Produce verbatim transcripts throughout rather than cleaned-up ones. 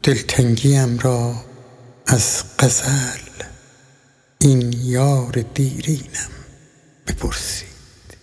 دلتنگیم را از غزل این یار دیرینم بپرسید.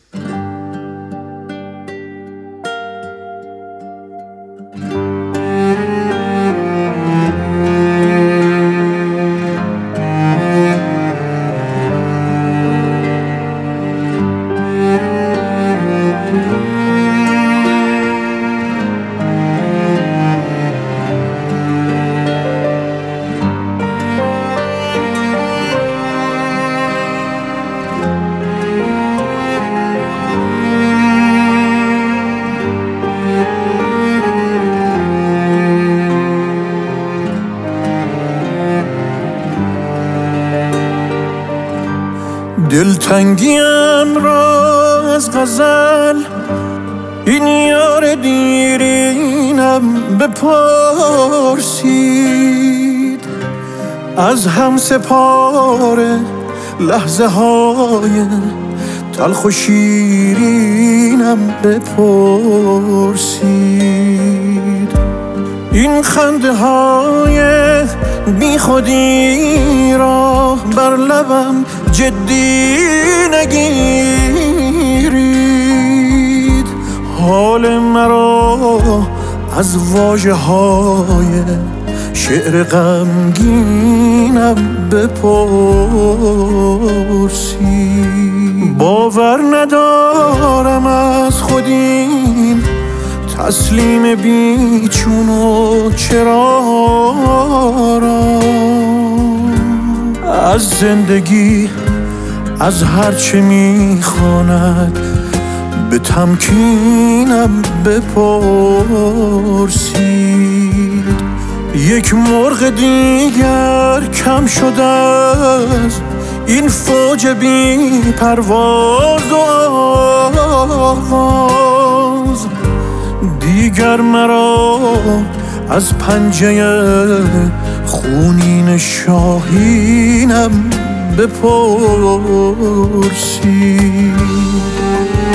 دلتنگیم را از غزل این یار دیرینم بپرسید. از هم سپار لحظه های تلخ و شیرینم بپرسید. این خنده های بی خودی را بر لبم جدی نگیرید. حال مرا از واژه های شعر غمگینم بپرسید. باور ندارم از خودین تسلیم بیچون و چرا را از زندگی از هرچه میخواند به تمکینم بپرسید. یک مرغ دیگر کم شده از این فوج بی پرواز و آواز. دیگر مرا از پنجه خونین شاهینم بپرسید.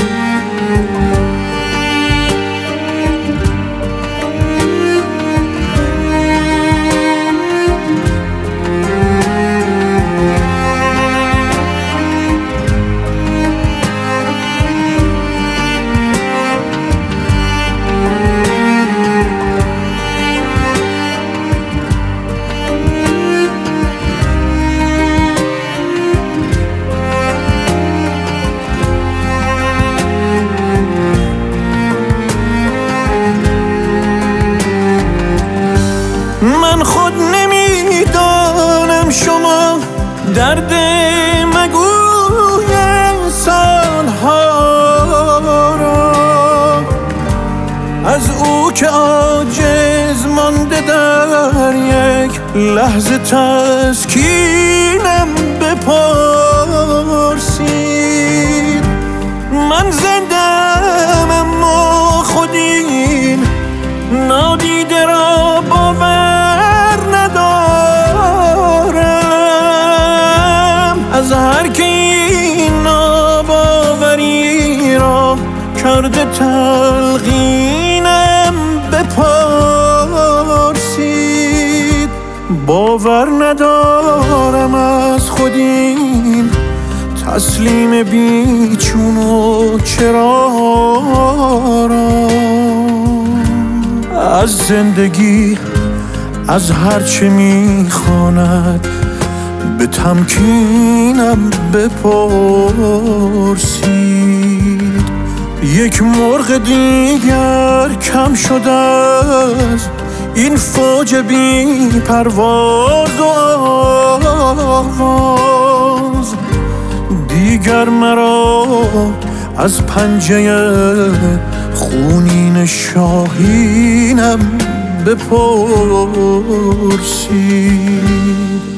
من خود نمیدانم شما درد مگوی سالها را از او که عاجز مانده در یک لحظه تسکینم بپرسید. من زندم اما خودین نادیده را باور ندارم. از هر که این ناباوری را کرده تلقینم بپرسید. باور ندارم از خودین تسلیم بیچون و چرا را از زندگی از هرچه میخواند به تمکینم بپرسید. یک مرغ دیگر کم شده از این فوج بی پرواز و آواز. دیگر مرا از پنجه خونین شاهینم بپرسید.